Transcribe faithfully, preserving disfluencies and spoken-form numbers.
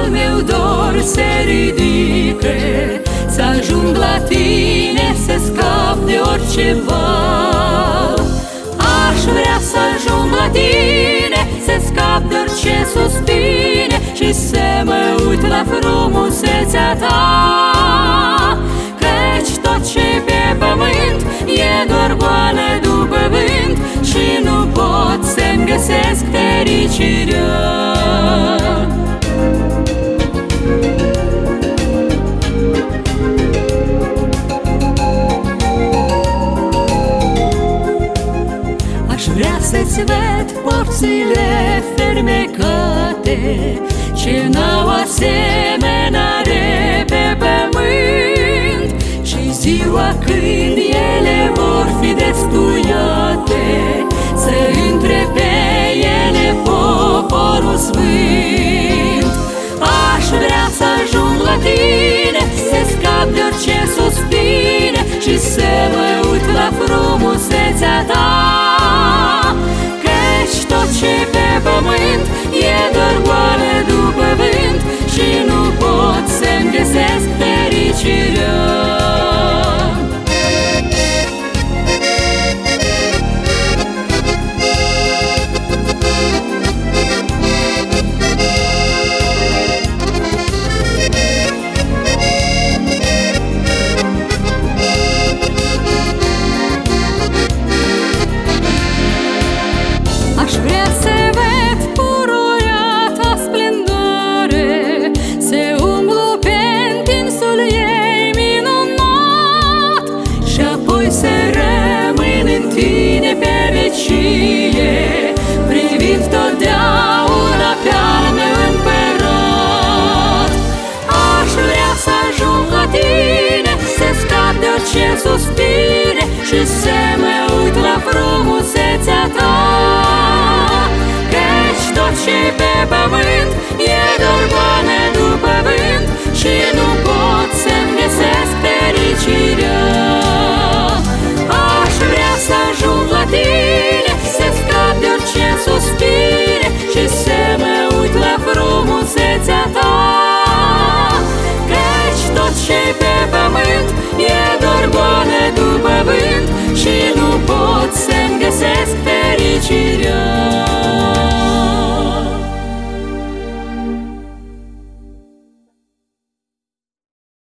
al meu dor se ridică, să ajung la tine, să scap de orice val. Aș vrea să ajung la tine, să scap de orice suspine și să mă uit la frumusețea ta. Căci tot ce pe pământ e doar goală după vânt și nu pot să-mi găsesc fericirea. Aș vrea să-ți văd porțile fermecate, ce n-au asemănare pe pământ, și ziua când